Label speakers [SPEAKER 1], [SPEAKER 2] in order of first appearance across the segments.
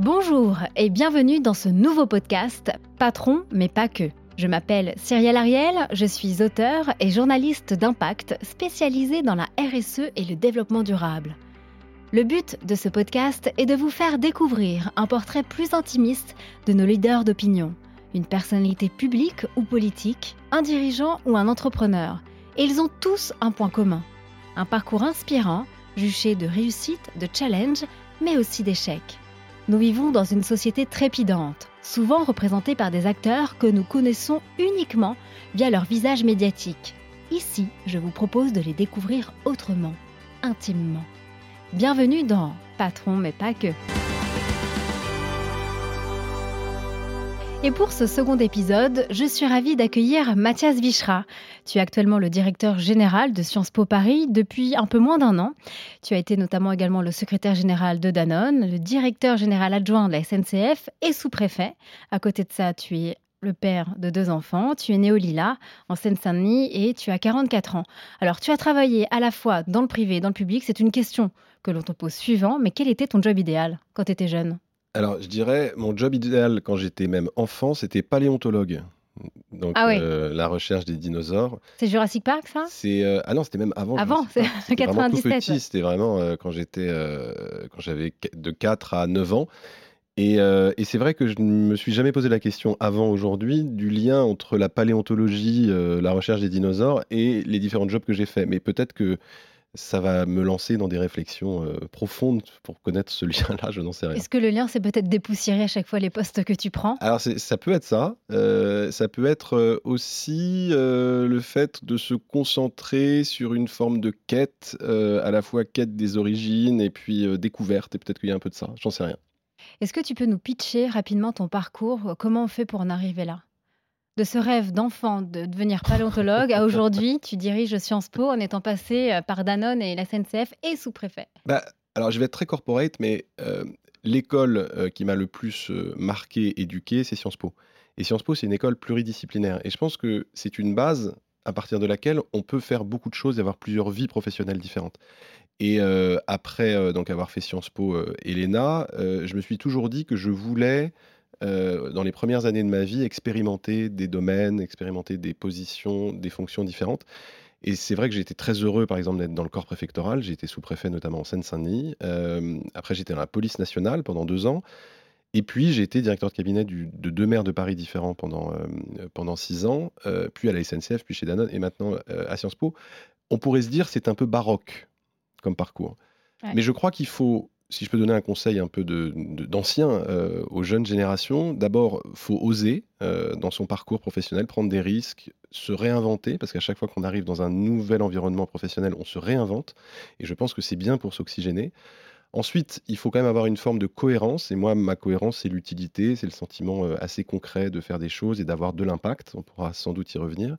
[SPEAKER 1] Bonjour et bienvenue dans ce nouveau podcast Patron mais pas que. Je m'appelle Cyrielle Ariel, je suis auteure et journaliste d'impact spécialisée dans la RSE et le développement durable. Le but de ce podcast est de vous faire découvrir un portrait plus intimiste de nos leaders d'opinion, une personnalité publique ou politique, un dirigeant ou un entrepreneur. Et ils ont tous un point commun, un parcours inspirant, juché de réussite, de challenge, mais aussi d'échecs. Nous vivons dans une société trépidante, souvent représentée par des acteurs que nous connaissons uniquement via leur visage médiatique. Ici, je vous propose de les découvrir autrement, intimement. Bienvenue dans Patron mais pas que. Et pour ce second épisode, je suis ravie d'accueillir Mathias Wichra. Tu es actuellement le directeur général de Sciences Po Paris depuis un peu moins d'un an. Tu as été notamment également le secrétaire général de Danone, le directeur général adjoint de la SNCF et sous-préfet. À côté de ça, tu es le père de 2 enfants, tu es né au Lilas, en Seine-Saint-Denis, et tu as 44 ans. Alors, tu as travaillé à la fois dans le privé et dans le public. C'est une question que l'on te pose suivant, mais quel était ton job idéal quand tu étais jeune ?
[SPEAKER 2] Alors, je dirais, mon job idéal quand j'étais même enfant, c'était paléontologue. Donc,
[SPEAKER 1] Ah oui,
[SPEAKER 2] la recherche des dinosaures.
[SPEAKER 1] c'est Jurassic Park ça ?
[SPEAKER 2] Ah non, c'était même avant
[SPEAKER 1] Avant,
[SPEAKER 2] Jurassic
[SPEAKER 1] c'est
[SPEAKER 2] Park. C'était vraiment tout
[SPEAKER 1] 97.
[SPEAKER 2] petit.
[SPEAKER 1] Ouais.
[SPEAKER 2] C'était vraiment quand j'avais de 4 à 9 ans. Et c'est vrai que je ne me suis jamais posé la question avant aujourd'hui du lien entre la paléontologie, la recherche des dinosaures et les différents jobs que j'ai faits. Mais peut-être que ça va me lancer dans des réflexions profondes pour connaître ce lien-là, je n'en sais rien.
[SPEAKER 1] Est-ce que le lien, c'est peut-être dépoussiérer à chaque fois les postes que tu prends ?
[SPEAKER 2] Alors ça peut être ça, ça peut être aussi le fait de se concentrer sur une forme de quête, à la fois quête des origines et puis découverte, et peut-être qu'il y a un peu de ça, j'en sais rien.
[SPEAKER 1] Est-ce que tu peux nous pitcher rapidement ton parcours ? Comment on fait pour en arriver là ? De ce rêve d'enfant de devenir paléontologue à aujourd'hui, tu diriges Sciences Po en étant passé par Danone et la SNCF et sous-préfet.
[SPEAKER 2] Bah, alors je vais être très corporate, mais l'école qui m'a le plus marqué, éduqué, c'est Sciences Po. Et Sciences Po, c'est une école pluridisciplinaire. Et je pense que c'est une base à partir de laquelle on peut faire beaucoup de choses et avoir plusieurs vies professionnelles différentes. Et après donc avoir fait Sciences Po et l'ENA, je me suis toujours dit que je voulais, dans les premières années de ma vie, expérimenter des domaines, expérimenter des positions, des fonctions différentes. Et c'est vrai que j'ai été très heureux, par exemple, d'être dans le corps préfectoral. J'ai été sous-préfet notamment en Seine-Saint-Denis. Après, j'étais dans la police nationale pendant 2 ans. Et puis, j'ai été directeur de cabinet de 2 maires de Paris différents pendant 6 ans, puis à la SNCF, puis chez Danone et maintenant à Sciences Po. On pourrait se dire c'est un peu baroque comme parcours.
[SPEAKER 1] Ouais.
[SPEAKER 2] Mais je crois qu'il faut, si je peux donner un conseil un peu d'ancien aux jeunes générations, d'abord, faut oser dans son parcours professionnel, prendre des risques, se réinventer, parce qu'à chaque fois qu'on arrive dans un nouvel environnement professionnel, on se réinvente. Et je pense que c'est bien pour s'oxygéner. Ensuite, il faut quand même avoir une forme de cohérence. Et moi, ma cohérence, c'est l'utilité, c'est le sentiment assez concret de faire des choses et d'avoir de l'impact. On pourra sans doute y revenir.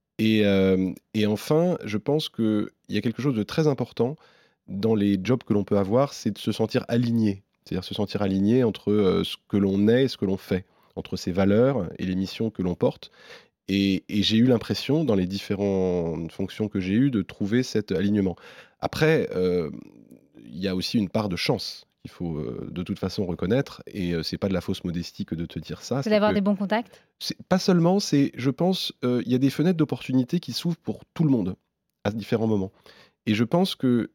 [SPEAKER 2] Et enfin, je pense qu'il y a quelque chose de très important dans les jobs que l'on peut avoir, c'est de se sentir aligné. C'est-à-dire se sentir aligné entre ce que l'on est et ce que l'on fait, entre ses valeurs et les missions que l'on porte. Et j'ai eu l'impression, dans les différentes fonctions que j'ai eues, de trouver cet alignement. Après, il y a aussi une part de chance qu'il faut de toute façon reconnaître. Et c'est pas de la fausse modestie que de te dire ça.
[SPEAKER 1] C'est d'avoir des bons contacts ?
[SPEAKER 2] Pas seulement, je pense, il y a des fenêtres d'opportunité qui s'ouvrent pour tout le monde, à différents moments. Et je pense que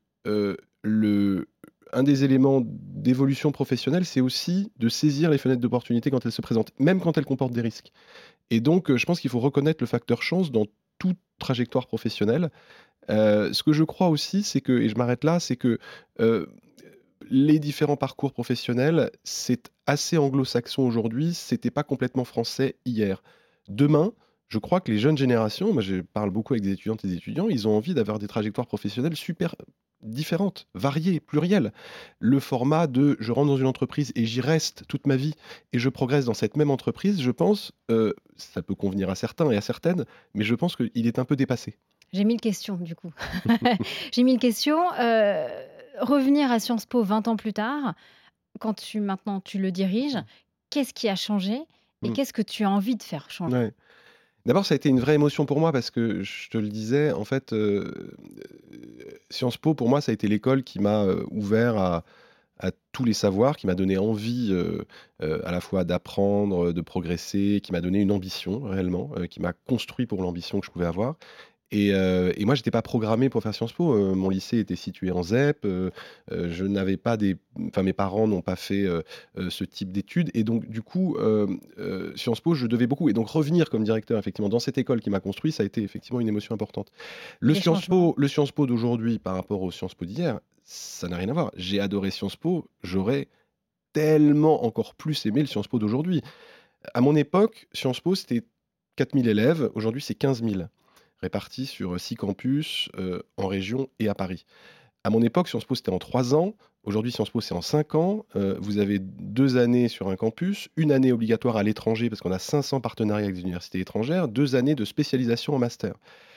[SPEAKER 2] un des éléments d'évolution professionnelle, c'est aussi de saisir les fenêtres d'opportunité quand elles se présentent, même quand elles comportent des risques. Et donc, je pense qu'il faut reconnaître le facteur chance dans toute trajectoire professionnelle. Ce que je crois aussi, c'est que, et je m'arrête là, c'est que les différents parcours professionnels, c'est assez anglo-saxon aujourd'hui, c'était pas complètement français hier. Demain, je crois que les jeunes générations, moi je parle beaucoup avec des étudiantes et des étudiants, ils ont envie d'avoir des trajectoires professionnelles super différentes, variées, plurielles. Le format de je rentre dans une entreprise et j'y reste toute ma vie et je progresse dans cette même entreprise, je pense, ça peut convenir à certains et à certaines, mais je pense qu'il est un peu dépassé.
[SPEAKER 1] J'ai 1000 questions du coup. J'ai 1000 questions. Revenir à Sciences Po 20 ans plus tard, quand maintenant tu le diriges, qu'est-ce qui a changé et
[SPEAKER 2] Mm.
[SPEAKER 1] qu'est-ce que tu as envie de faire changer ?
[SPEAKER 2] Ouais. D'abord, ça a été une vraie émotion pour moi parce que je te le disais, en fait, Sciences Po, pour moi, ça a été l'école qui m'a ouvert à tous les savoirs, qui m'a donné envie, à la fois d'apprendre, de progresser, qui m'a donné une ambition réellement, qui m'a construit pour l'ambition que je pouvais avoir. Et moi, j'étais pas programmé pour faire Sciences Po. Mon lycée était situé en ZEP. Je n'avais pas des enfin, mes parents n'ont pas fait, ce type d'études et donc du coup, Sciences Po, je devais beaucoup et donc revenir comme directeur effectivement dans cette école qui m'a construit, ça a été effectivement une émotion importante.
[SPEAKER 1] Et les changements.
[SPEAKER 2] Le Sciences Po d'aujourd'hui par rapport au Sciences Po d'hier, ça n'a rien à voir. J'ai adoré Sciences Po, j'aurais tellement encore plus aimé le Sciences Po d'aujourd'hui. À mon époque, Sciences Po, c'était 4 000 élèves, aujourd'hui c'est 15 000 répartis sur 6 campus, en région et à Paris. À mon époque, Sciences Po, c'était en 3 ans. Aujourd'hui, Sciences Po, c'est en 5 ans. Vous avez 2 années sur un campus, 1 année obligatoire à l'étranger parce qu'on a 500 partenariats avec des universités étrangères, 2 années de spécialisation en master.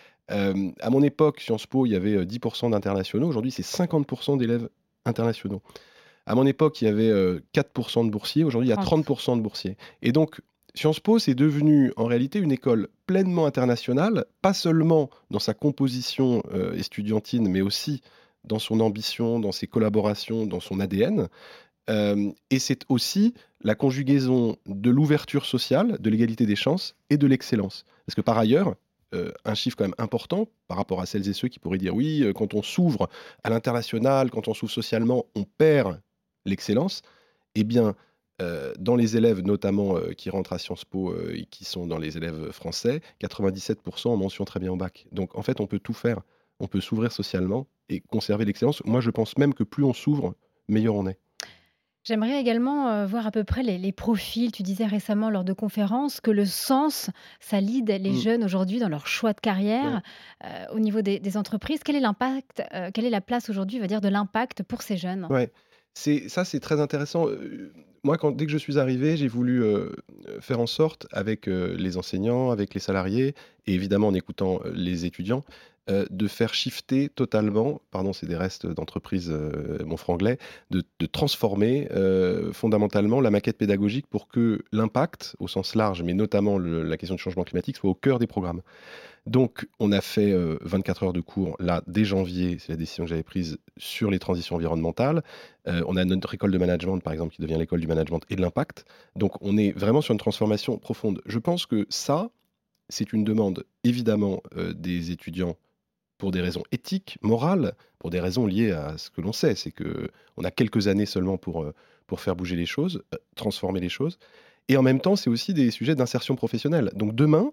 [SPEAKER 2] À mon époque, Sciences Po, il y avait, 10 d'internationaux. Aujourd'hui, c'est 50 d'élèves internationaux. À mon époque, il y avait 4 de boursiers. Aujourd'hui, il y a
[SPEAKER 1] 30.
[SPEAKER 2] 30 de boursiers. Et donc, Sciences Po, c'est devenu en réalité une école pleinement internationale, pas seulement dans sa composition estudiantine, mais aussi dans son ambition, dans ses collaborations, dans son ADN. Et c'est aussi la conjugaison de l'ouverture sociale, de l'égalité des chances et de l'excellence. Parce que par ailleurs, un chiffre quand même important par rapport à celles et ceux qui pourraient dire oui, quand on s'ouvre à l'international, quand on s'ouvre socialement, on perd l'excellence. Eh bien, dans les élèves notamment qui rentrent à Sciences Po et qui sont dans les élèves français, 97% en mention très bien au bac. Donc en fait, on peut tout faire. On peut s'ouvrir socialement et conserver l'excellence. Moi, je pense même que plus on s'ouvre, meilleur on est.
[SPEAKER 1] J'aimerais également voir à peu près les profils. Tu disais récemment lors de conférences que le sens, ça lead les
[SPEAKER 2] Mm.
[SPEAKER 1] jeunes aujourd'hui dans leur choix de
[SPEAKER 2] Ouais.
[SPEAKER 1] carrière. Au niveau des entreprises, quel est l'impact, quelle est la place aujourd'hui, on va dire, de l'impact pour ces jeunes?
[SPEAKER 2] Ouais, c'est très intéressant. Moi, dès que je suis arrivé, j'ai voulu, faire en sorte avec, les enseignants, avec les salariés et évidemment en écoutant, les étudiants, de faire shifter totalement, pardon, c'est des restes d'entreprise, mon franglais, de transformer, fondamentalement la maquette pédagogique pour que l'impact, au sens large, mais notamment la question du changement climatique, soit au cœur des programmes. Donc, on a fait 24 heures de cours, là, dès janvier, c'est la décision que j'avais prise sur les transitions environnementales. On a notre école de management, par exemple, qui devient l'école du management et de l'impact. Donc, on est vraiment sur une transformation profonde. Je pense que ça, c'est une demande, évidemment, des étudiants pour des raisons éthiques, morales, pour des raisons liées à ce que l'on sait. C'est qu'on a quelques années seulement pour faire bouger les choses, transformer les choses. Et en même temps, c'est aussi des sujets d'insertion professionnelle. Donc, demain,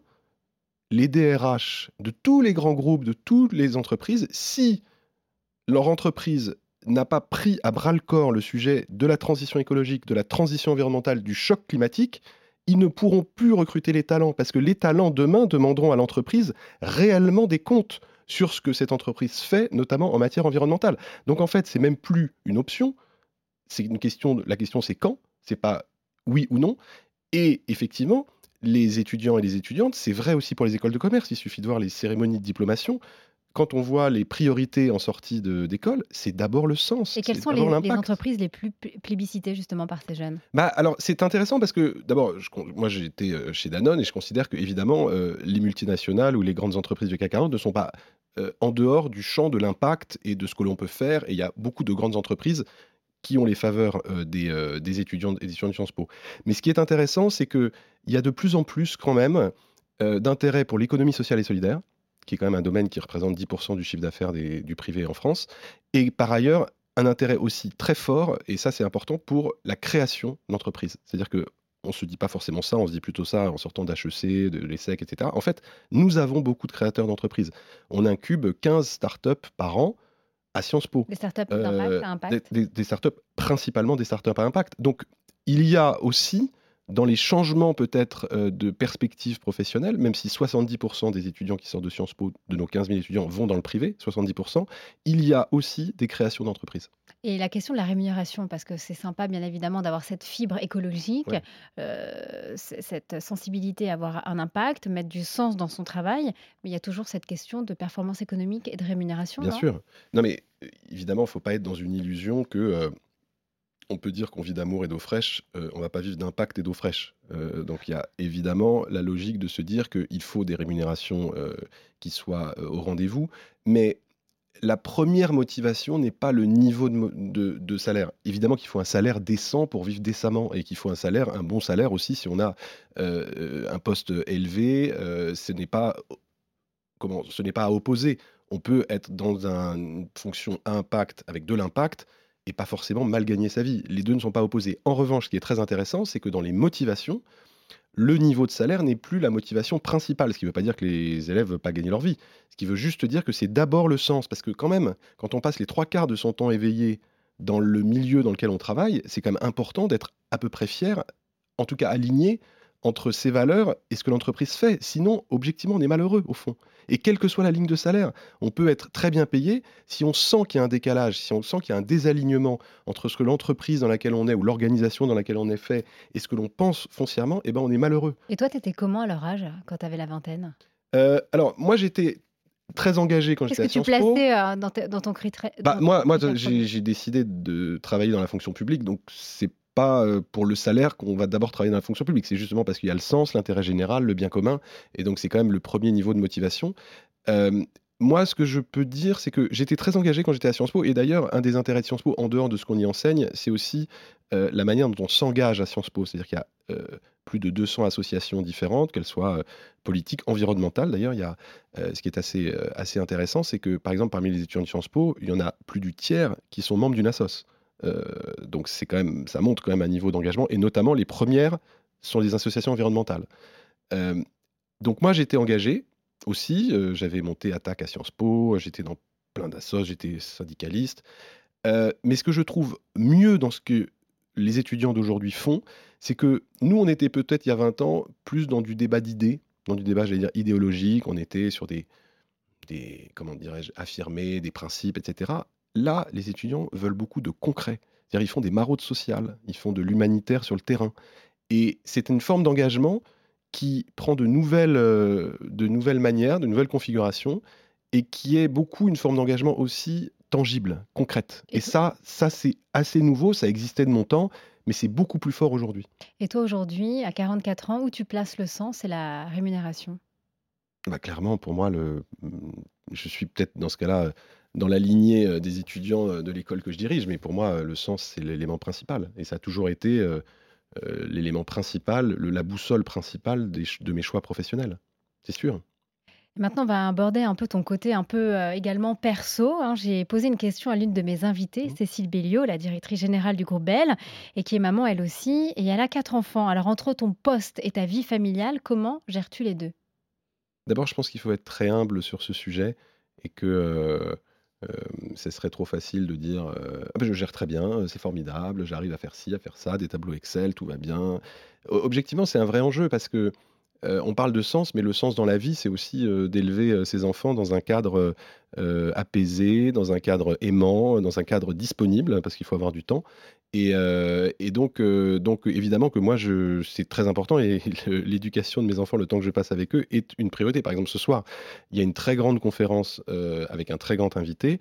[SPEAKER 2] les DRH de tous les grands groupes, de toutes les entreprises, si leur entreprise n'a pas pris à bras le corps le sujet de la transition écologique, de la transition environnementale, du choc climatique, ils ne pourront plus recruter les talents parce que les talents demain demanderont à l'entreprise réellement des comptes sur ce que cette entreprise fait, notamment en matière environnementale. Donc en fait, c'est même plus une option, c'est une question, la question c'est quand, c'est pas oui ou non. Et effectivement, les étudiants et les étudiantes, c'est vrai aussi pour les écoles de commerce, il suffit de voir les cérémonies de diplomation. Quand on voit les priorités en sortie d'école, c'est d'abord le sens,
[SPEAKER 1] Et quelles
[SPEAKER 2] c'est
[SPEAKER 1] sont
[SPEAKER 2] d'abord
[SPEAKER 1] les
[SPEAKER 2] l'impact.
[SPEAKER 1] entreprises les plus plébiscitées justement par ces jeunes?
[SPEAKER 2] Bah, alors, c'est intéressant parce que d'abord, moi j'ai été chez Danone et je considère que évidemment les multinationales ou les grandes entreprises du CAC 40 ne sont pas en dehors du champ de l'impact et de ce que l'on peut faire. Et il y a beaucoup de grandes entreprises qui ont les faveurs des étudiants et des étudiants de Sciences Po. Mais ce qui est intéressant, c'est qu'il y a de plus en plus quand même d'intérêt pour l'économie sociale et solidaire, qui est quand même un domaine qui représente 10% du chiffre d'affaires du privé en France, et par ailleurs un intérêt aussi très fort, et ça c'est important, pour la création d'entreprises. C'est-à-dire que on se dit pas forcément ça, on se dit plutôt ça en sortant d'HEC, de l'ESSEC, etc. En fait, nous avons beaucoup de créateurs d'entreprises. On incube 15 startups par an à Sciences Po.
[SPEAKER 1] Des startups d'impact à
[SPEAKER 2] Des
[SPEAKER 1] impact?
[SPEAKER 2] des startups, principalement des startups à impact. Donc, il y a aussi, dans les changements peut-être, de perspectives professionnelles, même si 70 des étudiants qui sortent de Sciences Po, de nos 15 000 étudiants, vont dans le privé, 70 il y a aussi des créations d'entreprises.
[SPEAKER 1] Et la question de la rémunération, parce que c'est sympa bien évidemment d'avoir cette fibre écologique,
[SPEAKER 2] Ouais,
[SPEAKER 1] cette sensibilité à avoir un impact, mettre du sens dans son travail, mais il y a toujours cette question de performance économique et de rémunération,
[SPEAKER 2] bien
[SPEAKER 1] non?
[SPEAKER 2] sûr. Non mais, évidemment, il ne faut pas être dans une illusion que, on peut dire qu'on vit d'amour et d'eau fraîche, on va pas vivre d'impact et d'eau fraîche. Donc il y a évidemment la logique de se dire qu'il faut des rémunérations, qui soient, au rendez-vous. Mais la première motivation n'est pas le niveau de salaire. Évidemment qu'il faut un salaire décent pour vivre décemment et qu'il faut un bon salaire aussi si on a un poste élevé. Ce n'est pas à opposer. On peut être dans une fonction à impact avec de l'impact et pas forcément mal gagner sa vie. Les deux ne sont pas opposés. En revanche, ce qui est très intéressant, c'est que dans les motivations, le niveau de salaire n'est plus la motivation principale, ce qui ne veut pas dire que les élèves ne veulent pas gagner leur vie. Ce qui veut juste dire que c'est d'abord le sens. Parce que quand même, quand on passe les trois quarts de son temps éveillé dans le milieu dans lequel on travaille, c'est quand même important d'être à peu près fier, en tout cas aligné entre ses valeurs et ce que l'entreprise fait. Sinon, objectivement, on est malheureux au fond. Et quelle que soit la ligne de salaire, on peut être très bien payé si on sent qu'il y a un décalage, si on sent qu'il y a un désalignement entre ce que l'entreprise dans laquelle on est ou l'organisation dans laquelle on est fait et ce que l'on pense foncièrement, eh ben, on est malheureux.
[SPEAKER 1] Et toi, tu étais comment à leur âge, quand tu avais la vingtaine?
[SPEAKER 2] Alors, moi, j'étais très engagé quand
[SPEAKER 1] Qu'est-ce
[SPEAKER 2] j'étais
[SPEAKER 1] que
[SPEAKER 2] à
[SPEAKER 1] tu
[SPEAKER 2] Sciences Po.
[SPEAKER 1] plaçais dans ton critère,
[SPEAKER 2] Moi,
[SPEAKER 1] critère premier?
[SPEAKER 2] j'ai décidé de travailler dans la fonction publique, donc c'est pas pour le salaire qu'on va d'abord travailler dans la fonction publique. C'est justement parce qu'il y a le sens, l'intérêt général, le bien commun, et donc c'est quand même le premier niveau de motivation. Euh, Moi, ce que je peux dire, c'est que j'étais très engagé quand j'étais à Sciences Po, et d'ailleurs, un des intérêts de Sciences Po, en dehors de ce qu'on y enseigne, c'est aussi la manière dont on s'engage à Sciences Po. C'est-à-dire qu'il y a plus de 200 associations différentes, qu'elles soient politiques, environnementales. D'ailleurs, il y a, ce qui est assez intéressant, c'est que, par exemple, parmi les étudiants de Sciences Po, il y en a plus du tiers qui sont membres d'une assoce. Donc, c'est quand même, ça montre quand même un niveau d'engagement, et notamment les premières sont les associations environnementales. Euh, donc, moi, j'étais engagé aussi. J'avais monté Attaque à Sciences Po, j'étais dans plein d'assos, j'étais syndicaliste. Mais ce que je trouve mieux dans ce que les étudiants d'aujourd'hui font, c'est que nous, on était peut-être il y a 20 ans plus dans du débat d'idées, dans du débat, j'allais dire, idéologique. On était sur comment dirais-je, affirmés, des principes, etc. Là, les étudiants veulent beaucoup de concret. C'est-à-dire, ils font des maraudes sociales, ils font de l'humanitaire sur le terrain. Et c'est une forme d'engagement qui prend de nouvelles manières, de nouvelles configurations, et qui est beaucoup une forme d'engagement aussi tangible, concrète.
[SPEAKER 1] Et
[SPEAKER 2] Et
[SPEAKER 1] to
[SPEAKER 2] ça c'est assez nouveau, ça existait de mon temps, mais c'est beaucoup plus fort aujourd'hui.
[SPEAKER 1] et toi, aujourd'hui, à 44 ans, où tu places le sens et la rémunération?
[SPEAKER 2] Bah, clairement, pour moi, je suis peut-être dans ce cas-là dans la lignée des étudiants de l'école que je dirige, mais pour moi, le sens, c'est l'élément principal. Et ça a toujours été l'élément principal, la boussole principale de mes choix professionnels. C'est sûr.
[SPEAKER 1] Maintenant, on va aborder un peu ton côté un peu, également perso, hein. J'ai posé une question à l'une de mes invitées,
[SPEAKER 2] Mhm.
[SPEAKER 1] Cécile Belliot, la directrice générale du groupe Bell et qui est maman elle aussi et elle a 4 enfants. Alors entre ton poste et ta vie familiale, comment gères-tu les 2?
[SPEAKER 2] D'abord, je pense qu'il faut être très humble sur ce sujet et que ce serait trop facile de dire ah ben, je gère très bien, c'est formidable, j'arrive à faire ci, à faire ça, des tableaux Excel, tout va bien. Objectivement, c'est un vrai enjeu parce que on parle de sens, mais le sens dans la vie, c'est aussi d'élever ses enfants dans un cadre apaisé, dans un cadre aimant, dans un cadre disponible, parce qu'il faut avoir du temps. Et donc, évidemment que moi, c'est très important et l'éducation de mes enfants, le temps que je passe avec eux, est une priorité. Par exemple, ce soir, il y a une très grande conférence avec un très grand invité.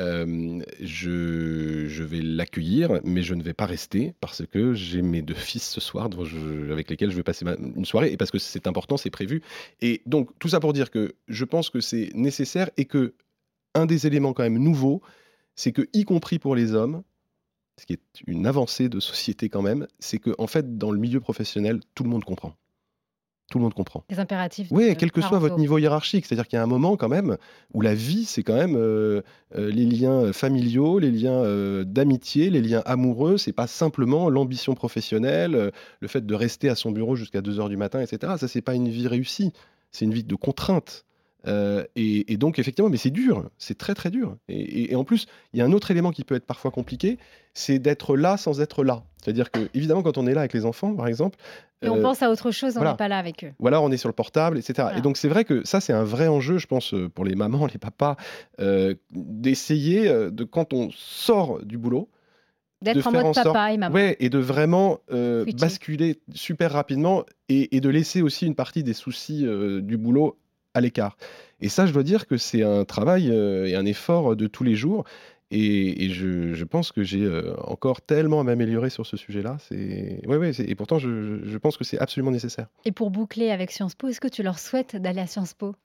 [SPEAKER 2] Je vais l'accueillir, mais je ne vais pas rester parce que j'ai mes deux fils ce soir avec lesquels je vais passer une soirée et parce que c'est important, c'est prévu. Et donc, tout ça pour dire que je pense que c'est nécessaire et que un des éléments quand même nouveaux, c'est que, y compris pour les hommes, ce qui est une avancée de société quand même, c'est que en fait, dans le milieu professionnel, tout le monde comprend. Tout le monde comprend.
[SPEAKER 1] Les impératifs
[SPEAKER 2] Oui, quel que soit votre
[SPEAKER 1] parentaux.
[SPEAKER 2] niveau hiérarchique, c'est-à-dire qu'il y a un moment quand même où la vie, c'est quand même les liens familiaux, les liens d'amitié, les liens amoureux. C'est pas simplement l'ambition professionnelle, le fait de rester à son bureau jusqu'à 2 heures du matin, etc. Ça, c'est pas une vie réussie. C'est une vie de contrainte. Et donc, effectivement, mais c'est dur, c'est très très dur. Et en plus, il y a un autre élément qui peut être parfois compliqué, c'est d'être là sans être là. C'est-à-dire que, évidemment, quand on est là avec les enfants, par exemple,
[SPEAKER 1] Et on
[SPEAKER 2] euh,
[SPEAKER 1] pense à autre chose, on n'est
[SPEAKER 2] voilà,
[SPEAKER 1] pas là avec eux.
[SPEAKER 2] ou alors on est sur le portable, etc. Et
[SPEAKER 1] Voilà.
[SPEAKER 2] donc c'est vrai que ça, c'est un vrai enjeu, je pense, pour les mamans, les papas, d'essayer, quand on sort du boulot, de
[SPEAKER 1] D'être en
[SPEAKER 2] faire
[SPEAKER 1] mode
[SPEAKER 2] en sorte,
[SPEAKER 1] papa et maman,
[SPEAKER 2] ouais, et de vraiment
[SPEAKER 1] switcher.
[SPEAKER 2] basculer super rapidement et de laisser aussi une partie des soucis du boulot à l'écart. Et ça, je dois dire que c'est un travail et un effort de tous les jours. Et je pense que j'ai encore tellement à m'améliorer sur ce sujet-là. Ouais, ouais, et pourtant, je pense que c'est absolument nécessaire.
[SPEAKER 1] Et pour boucler avec Sciences Po, est-ce que tu leur souhaites d'aller à Sciences Po?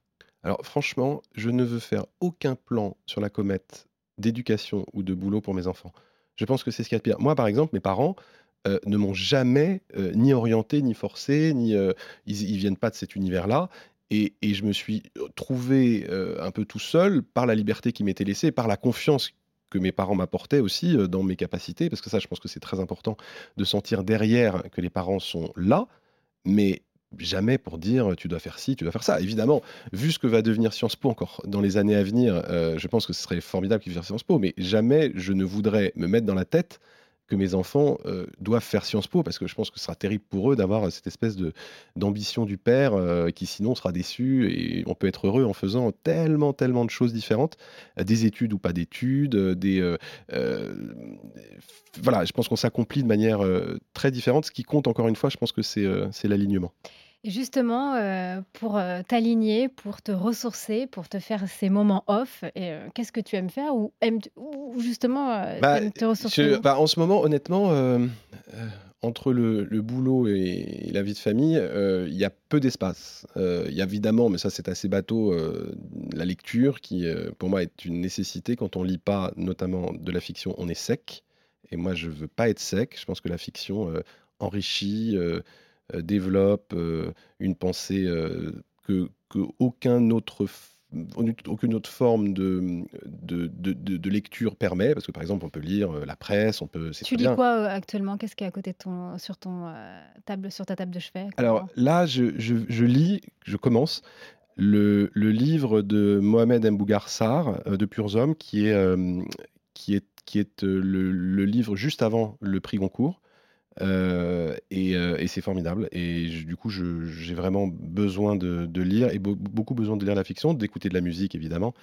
[SPEAKER 2] Alors franchement, je ne veux faire aucun plan sur la comète d'éducation ou de boulot pour mes enfants. Je pense que c'est ce qu'il y a de pire. Moi, par exemple, mes parents, ne m'ont jamais, ni orienté, ni forcé, ils viennent pas de cet univers-là et je me suis, trouvé, un peu tout seul par la liberté qui m'était laissée, par la confiance que mes parents m'apportaient aussi, dans mes capacités. Parce que ça, je pense que c'est très important de sentir derrière que les parents sont là, mais jamais pour dire: «Tu dois faire ci, tu dois faire ça». Évidemment, vu ce que va devenir Sciences Po encore dans les années à venir, je pense que ce serait formidable qu'ils fassent Sciences Po, mais jamais je ne voudrais me mettre dans la tête que mes enfants, doivent faire Sciences Po parce que je pense que ce sera terrible pour eux d'avoir, cette espèce d'ambition du père, qui sinon sera déçu et on peut être heureux en faisant tellement, tellement de choses différentes, des études ou pas d'études, voilà, je pense qu'on s'accomplit de manière, très différente. Ce qui compte encore une fois, je pense que c'est l'alignement.
[SPEAKER 1] Et justement, pour, t'aligner, pour te ressourcer, pour te faire ces moments off et qu'est-ce que tu aimes faire ou justement, tu
[SPEAKER 2] Bah,
[SPEAKER 1] aimes te ressourcer où?
[SPEAKER 2] en ce moment, honnêtement, entre le boulot et la vie de famille, il y a peu d'espace. Il y a évidemment, mais ça c'est assez bateau, la lecture qui, pour moi est une nécessité. Quand on lit pas, notamment de la fiction, on est sec et moi je veux pas être sec. Je pense que la fiction, enrichit, développe, une pensée, que aucune autre forme de lecture permet. Parce que, par exemple, on peut lire, la presse, c'est
[SPEAKER 1] Tu
[SPEAKER 2] très
[SPEAKER 1] lis
[SPEAKER 2] bien.
[SPEAKER 1] quoi, actuellement? Qu'est-ce qui est à côté de sur ta table de chevet
[SPEAKER 2] Alors
[SPEAKER 1] actuellement?
[SPEAKER 2] là, je lis, je commence le livre de Mohamed Mbougar Sarr, de Purs Hommes, qui est le livre juste avant le prix Goncourt. Et c'est formidable et du coup, j'ai vraiment besoin de lire et beaucoup besoin de lire la fiction, d'écouter de la musique évidemment,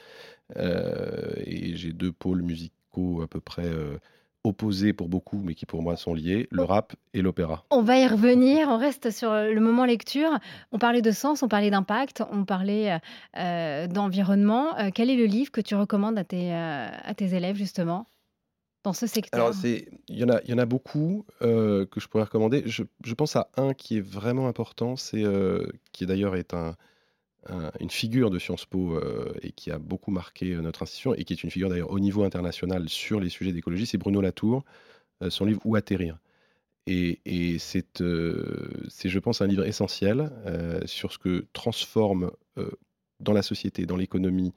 [SPEAKER 2] et j'ai 2 pôles musicaux à peu près, opposés pour beaucoup, mais qui pour moi sont liés, le rap et l'opéra.
[SPEAKER 1] On va y revenir, on reste sur, le moment lecture. On parlait de sens, on parlait d'impact, on parlait, d'environnement. Quel est le livre que tu recommandes à tes élèves justement, dans ce
[SPEAKER 2] Alors
[SPEAKER 1] secteur?
[SPEAKER 2] il y en a beaucoup, que je pourrais recommander. Je pense à un qui est vraiment important, qui d'ailleurs est une figure de Sciences Po, et qui a beaucoup marqué, notre institution et qui est une figure d'ailleurs au niveau international sur les sujets d'écologie, c'est Bruno Latour, son livre «Où atterrir?» et c'est je pense un livre essentiel, sur ce que transforme, dans la société, dans l'économie,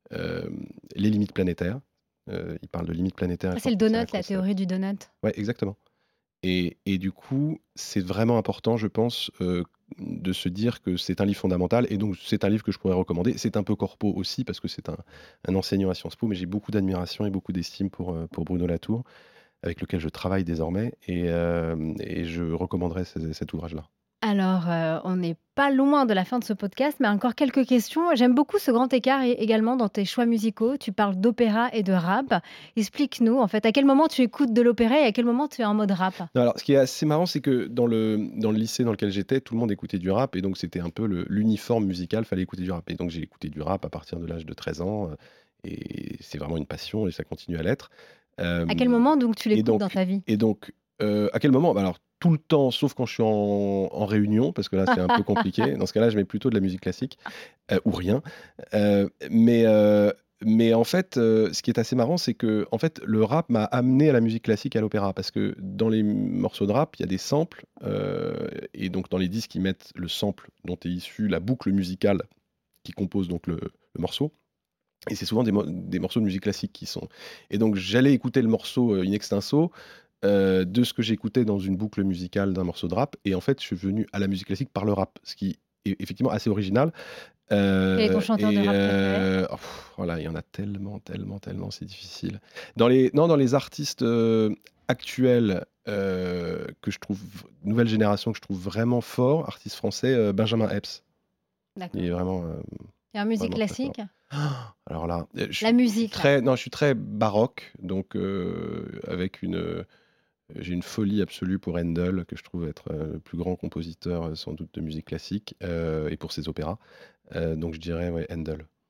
[SPEAKER 2] les limites planétaires. Il parle de limites planétaires et
[SPEAKER 1] Ah,
[SPEAKER 2] je
[SPEAKER 1] c'est
[SPEAKER 2] pense
[SPEAKER 1] le
[SPEAKER 2] que c'est un
[SPEAKER 1] donut, la
[SPEAKER 2] concept.
[SPEAKER 1] théorie du donut.
[SPEAKER 2] Ouais, exactement. Et du coup, c'est vraiment important, je pense, de se dire que c'est un livre fondamental et donc c'est un livre que je pourrais recommander. C'est un peu corpo aussi parce que c'est un enseignant à Sciences Po, mais j'ai beaucoup d'admiration et beaucoup d'estime pour Bruno Latour, avec lequel je travaille désormais et je recommanderais cet ouvrage-là.
[SPEAKER 1] Alors, on n'est pas loin de la fin de ce podcast, mais encore quelques questions. J'aime beaucoup ce grand écart également dans tes choix musicaux. Tu parles d'opéra et de rap. Explique-nous, en fait, à quel moment tu écoutes de l'opéra et à quel moment tu es en mode rap?
[SPEAKER 2] Non, alors ce qui est assez marrant, c'est que dans le lycée dans lequel j'étais, tout le monde écoutait du rap et donc c'était un peu l'uniforme musical, fallait écouter du rap et donc j'ai écouté du rap à partir de l'âge de 13 ans, et c'est vraiment une passion et ça continue à l'être.
[SPEAKER 1] À quel
[SPEAKER 2] Hem
[SPEAKER 1] moment donc tu
[SPEAKER 2] et
[SPEAKER 1] l'écoutes dans
[SPEAKER 2] donc
[SPEAKER 1] ta vie?
[SPEAKER 2] et donc à quel moment? Bah, alors tout le temps, sauf quand je suis en réunion, parce que là, c'est un peu compliqué. Dans ce cas-là, je mets plutôt de la musique classique, ou rien. Heu, mais heu, mais en fait, ce qui est assez marrant, c'est que en fait, le rap m'a amené à la musique classique et à l'opéra. Parce que dans les morceaux de rap, il y a des samples, et donc dans les disques, ils mettent le sample dont est issue la boucle musicale qui compose donc le morceau. Et c'est souvent des morceaux de musique classique qui sont et donc j'allais écouter le morceau, in extenso, de ce que j'écoutais dans une boucle musicale d'un morceau de rap et en fait, je suis venu à la musique classique par le rap, ce qui est effectivement assez original,
[SPEAKER 1] Quel est ton chanteur de rap préféré?
[SPEAKER 2] oh là, il y en a tellement, tellement, tellement, c'est difficile. Dans les artistes, actuels, que je trouve nouvelle génération, que je trouve vraiment forts, artistes français, Benjamin Epps. Il
[SPEAKER 1] D'accord.
[SPEAKER 2] est vraiment,
[SPEAKER 1] Et en musique
[SPEAKER 2] vraiment très fort.
[SPEAKER 1] classique?
[SPEAKER 2] Alors là,
[SPEAKER 1] La
[SPEAKER 2] je suis
[SPEAKER 1] musique là.
[SPEAKER 2] très non, je suis très baroque, donc avec j'ai une folie absolue pour Handel, que je trouve être, le plus grand compositeur, sans doute de musique classique, et pour ses opéras. Donc je dirais, ouais, Handel.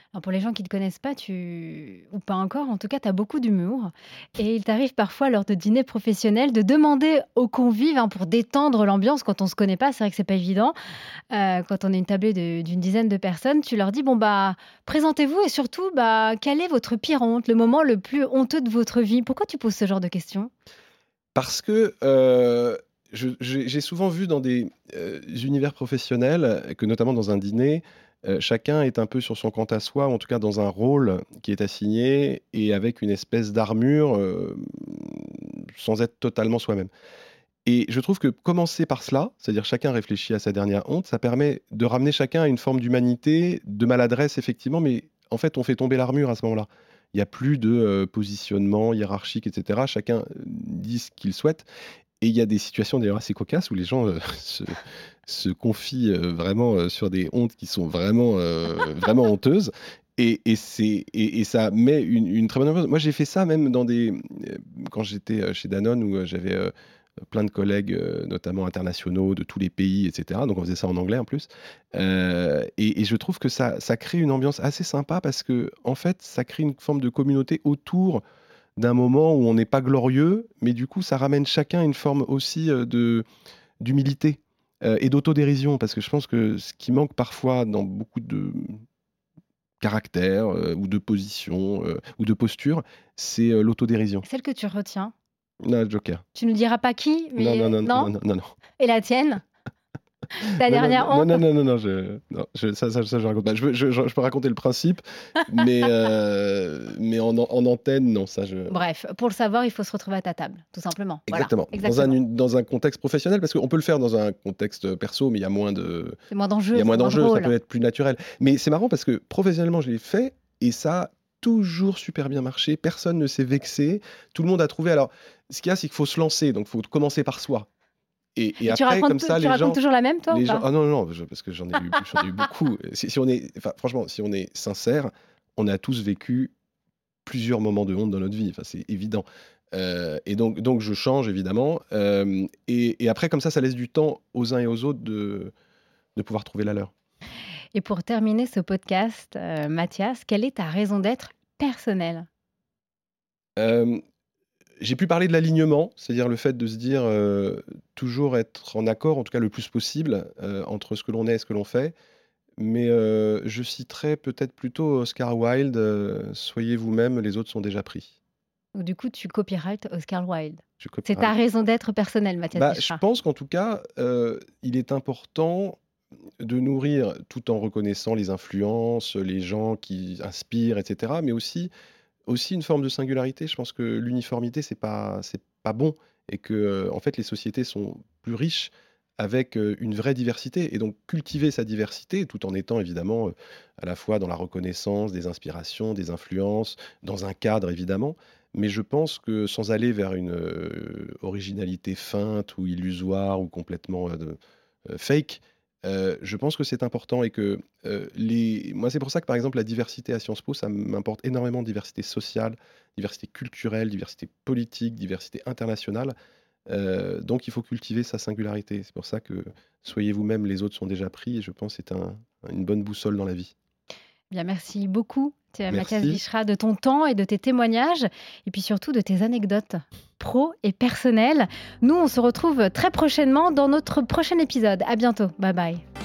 [SPEAKER 1] Alors pour les gens qui ne te connaissent pas, ou pas encore, en tout cas, tu as beaucoup d'humour. Et il t'arrive parfois, lors de dîners professionnels, de demander aux convives, pour détendre l'ambiance quand on ne se connaît pas. C'est vrai que c'est pas évident. Quand on est une tablée d'une dizaine de personnes, tu leur dis, bon, bah, présentez-vous et surtout, bah, quelle est votre pire honte, le moment le plus honteux de votre vie? Pourquoi tu poses ce genre de questions?
[SPEAKER 2] Parce que j'ai souvent vu dans des univers professionnels que, notamment dans un dîner, chacun est un peu sur son quant à soi, ou en tout cas dans un rôle qui est assigné et avec une espèce d'armure, sans être totalement soi-même. Et je trouve que commencer par cela, c'est-à-dire chacun réfléchit à sa dernière honte, ça permet de ramener chacun à une forme d'humanité, de maladresse effectivement, mais en fait on fait tomber l'armure à ce moment-là. Il n'y a plus de positionnement hiérarchique, etc. Chacun dit ce qu'il souhaite. Et il y a des situations d'ailleurs assez cocasses où les gens se confient vraiment sur des hontes qui sont vraiment honteuses. Et ça met une très bonne ambiance. Moi, j'ai fait ça même quand j'étais chez Danone, où j'avais plein de collègues, notamment internationaux, de tous les pays, etc. Donc on faisait ça en anglais en plus. Et je trouve que ça crée une ambiance assez sympa parce que, en fait, ça crée une forme de communauté autour d'un moment où on n'est pas glorieux, mais du coup, ça ramène chacun une forme aussi d'humilité et d'autodérision, parce que je pense que ce qui manque parfois dans beaucoup de caractères ou de positions ou de postures, c'est l'autodérision.
[SPEAKER 1] Celle que tu retiens.
[SPEAKER 2] Non, Joker.
[SPEAKER 1] Tu ne diras pas qui,
[SPEAKER 2] Non,
[SPEAKER 1] mais
[SPEAKER 2] non, non, non,
[SPEAKER 1] non?
[SPEAKER 2] non, non, non.
[SPEAKER 1] Et la tienne? Ta
[SPEAKER 2] Non, non,
[SPEAKER 1] dernière
[SPEAKER 2] non,
[SPEAKER 1] honte?
[SPEAKER 2] non, non, non, non, ça, je raconte pas. Je peux raconter le principe, mais en antenne, non, ça, je...
[SPEAKER 1] Bref, pour le savoir, il faut se retrouver à ta table, tout simplement. Voilà,
[SPEAKER 2] Exactement.
[SPEAKER 1] exactement.
[SPEAKER 2] Dans un contexte professionnel, parce qu'on peut le faire dans un contexte perso, mais il y a moins
[SPEAKER 1] C'est moins d'enjeux,
[SPEAKER 2] il y a
[SPEAKER 1] c'est
[SPEAKER 2] moins
[SPEAKER 1] moins
[SPEAKER 2] d'enjeux, ça
[SPEAKER 1] drôle.
[SPEAKER 2] peut être plus naturel. Mais c'est marrant parce que professionnellement, je l'ai fait et ça a toujours super bien marché. Personne ne s'est vexé. Tout le monde a trouvé. Alors, ce qu'il y a, c'est qu'il faut se lancer, donc il faut commencer par soi. Et
[SPEAKER 1] Et tu
[SPEAKER 2] après, comme
[SPEAKER 1] racontes,
[SPEAKER 2] ça,
[SPEAKER 1] tu racontes toujours la même, toi, ou pas?
[SPEAKER 2] ah non, non, parce que j'en ai eu beaucoup. Si on est, enfin, franchement, si on est sincère, on a tous vécu plusieurs moments de honte dans notre vie. Enfin, c'est évident. Et donc, je change, évidemment. Et après, comme ça laisse du temps aux uns et aux autres de pouvoir trouver la leur.
[SPEAKER 1] Et pour terminer ce podcast, Mathias, quelle est ta raison d'être personnelle?
[SPEAKER 2] Euh, j'ai pu parler de l'alignement, c'est-à-dire le fait de se dire toujours être en accord, en tout cas le plus possible, entre ce que l'on est et ce que l'on fait. Mais je citerai peut-être plutôt Oscar Wilde, soyez vous-même, les autres sont déjà pris.
[SPEAKER 1] Ou du coup, tu copyright Oscar Wilde.
[SPEAKER 2] Je
[SPEAKER 1] C'est ta
[SPEAKER 2] copyright.
[SPEAKER 1] raison d'être personnelle, Mathias
[SPEAKER 2] Bah, je
[SPEAKER 1] Bichra.
[SPEAKER 2] pense qu'en tout cas, il est important de nourrir, tout en reconnaissant les influences, les gens qui inspirent, etc., mais aussi une forme de singularité. Je pense que l'uniformité, c'est pas bon et que, en fait, les sociétés sont plus riches avec une vraie diversité. Et donc, cultiver sa diversité, tout en étant évidemment à la fois dans la reconnaissance des inspirations, des influences, dans un cadre évidemment. Mais je pense que sans aller vers une originalité feinte ou illusoire ou complètement fake, je pense que c'est important et que moi, c'est pour ça que par exemple, la diversité à Sciences Po, ça m'importe énormément, diversité sociale, diversité culturelle, diversité politique, diversité internationale. Donc, il faut cultiver sa singularité. C'est pour ça que soyez vous-même, les autres sont déjà pris. Et je pense que c'est une bonne boussole dans la vie.
[SPEAKER 1] Bien, merci beaucoup, Mathias
[SPEAKER 2] Merci.
[SPEAKER 1] Bichra, de ton temps et de tes témoignages, et puis surtout de tes anecdotes pro et personnelles. Nous, on se retrouve très prochainement dans notre prochain épisode. À bientôt. Bye bye.